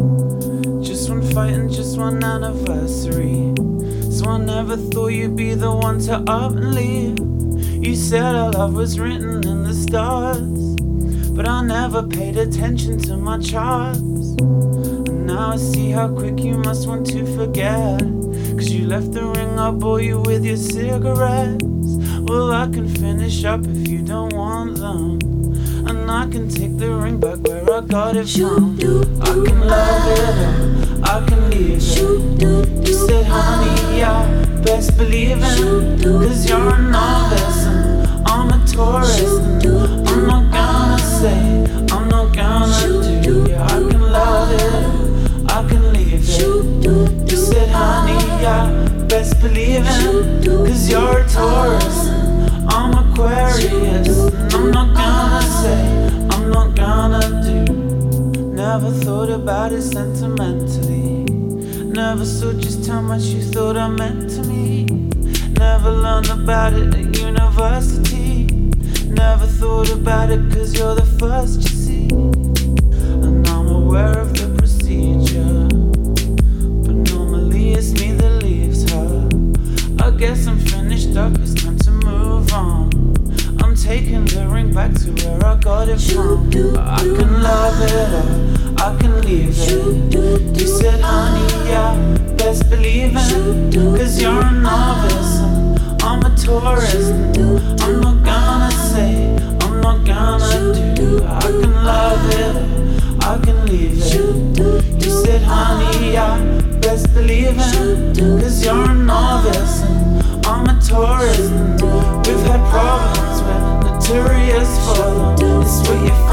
Just one fight and just one anniversary. So I never thought you'd be the one to up and leave. You said our love was written in the stars, but I never paid attention to my charts. And now I see how quick you must want to forget, 'cause you left the ring I bought you with your cigarettes. Well, I can finish up if you don't want them, and I can take the ring back where I got it from. I can love it or I can leave it. You said, honey, yeah, best believe it, 'cause you're a novice and I'm a tourist. And I'm not gonna say, I'm not gonna do. Yeah, I can love it or I can leave it. You said, honey, yeah, best believe it, 'cause you're a taurus and I'm Aquarius. And I'm not gonna say, I'm not gonna do. Never thought about it sentimentally, never saw just how much you thought I meant to me. Never learned about it at university, never thought about it 'cause you're the first you see. And I'm aware of the procedure, but normally it's me that leaves her. I guess I'm finished up, it's time to move on. I'm taking the ring back to where I got it from. I can love it or I can leave it. You said, honey, yeah, best believe it, 'cause you're a novice and I'm a tourist. I'm not gonna say, I'm not gonna do. I can love it or I can leave it. You said, honey, yeah, best believe it, 'cause you're a novice and I'm a tourist. We've had problems, we're notorious for them. It's what you